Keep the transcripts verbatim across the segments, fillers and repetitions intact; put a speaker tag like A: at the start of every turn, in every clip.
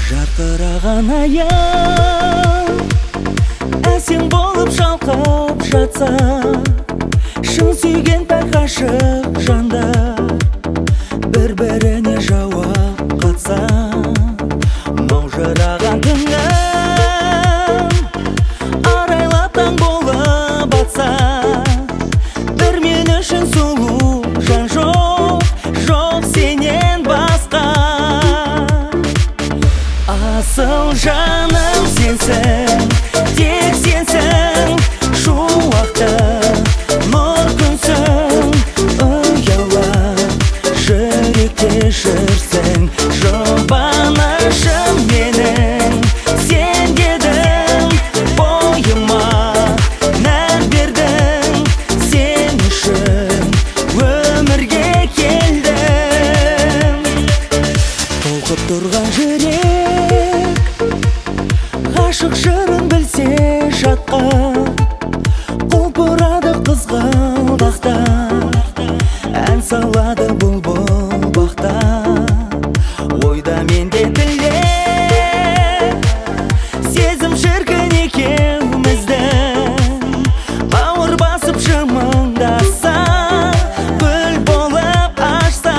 A: Жарқыраған аян әсем болып шалқып жатса, шын сүйген пәк ғашық жандар бір-біріне жауап қатса, маужыраған түннен арайлап таң болып атса, бір мен үшін сұлу жан жоқ, жоқ сенен басқа. Асыл жаным сенсің, тек сенсің, шуақты нұр күнсің, ұялап жүректе жүрсің, жұбанышым менің, сен едің бойыма нәр бердің, сен үшін өмірге келдім. Толқып тұрған жүрек ғашық жырын білсе жатқа, құлпырады қызғалдақта, ән салады бұлбұл бақта. Ойда менде тілде сезім шіркін екеуміздің, бауыр басып жымыңдаса, гүл болып ашса.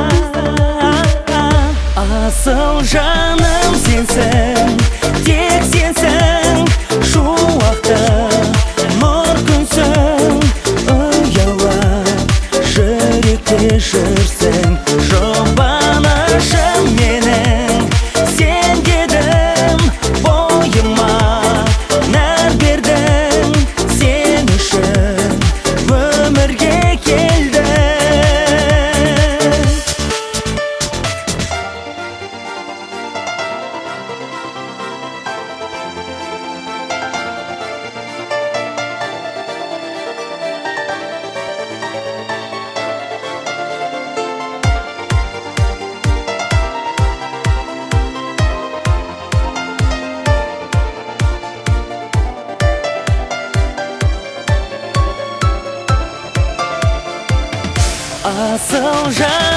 A: Асыл жаным сенсің, тек сенсің, шуақты нұр күнсің, ұялап жүректе жүрсің, жұбанышым менің, сен едің бойыма нәр бердің, сен үшін өмірге келдім. Асыл жан